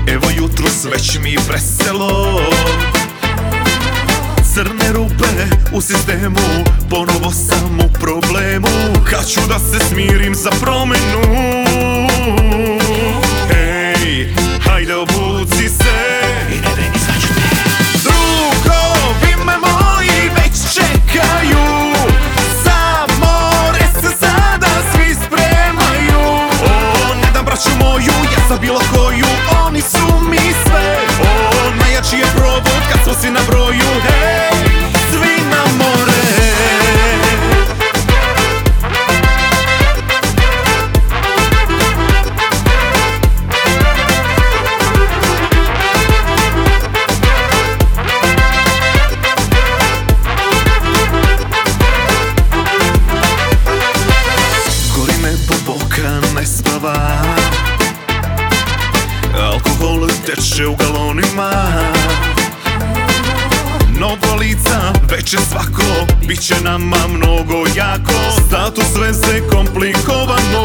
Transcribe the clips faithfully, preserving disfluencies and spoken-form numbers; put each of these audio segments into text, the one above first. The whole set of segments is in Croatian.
Evo jutrus već mi preselo. Crne rupe u sistemu, ponovo sam u problemu. Kad ću da se smirim za promenu? Ej, hajde obuci se i ne daj ni začuti. Drugovi me moji već čekaju, za more se sada svi spremaju. O, ne dam braću moju, ja za bilo koju, oni su mi sve. O, najjači je provod kad smo si na broju. Hej, svi na more. Gori me po boka, ne spava, alkohol teče u galonima. Mnogo lica, večer svako, bit će nama mnogo jako. Status veze komplikovano.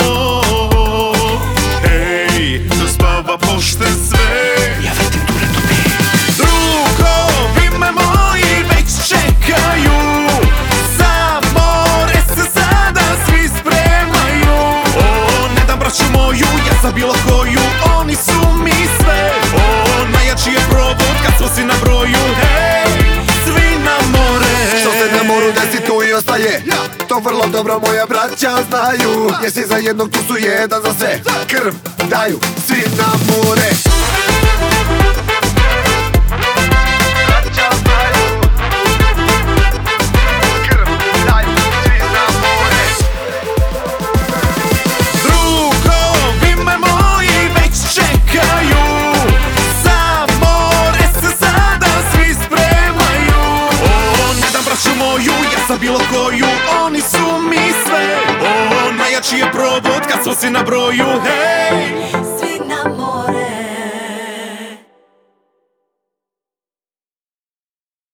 Ej, da spava pošten sve. Ja vrtim tu redu ti. Drugovi me moji već čekaju, za more se sada svi spremaju. O, ne dam braću moju, ja za bilo koju, oni su mi sve. O, najjači je provod kad smo si na broju. Hej, svi na more. Što se na moru desi tu i ostaje, to vrlo dobro moja braća znaju. Jer si za jednog, tu su jedan za sve. Krv daju svi na more. Za bilo koju, oni su mi sve. O, najjači je provod kad smo si na broju. Hej, svi na more.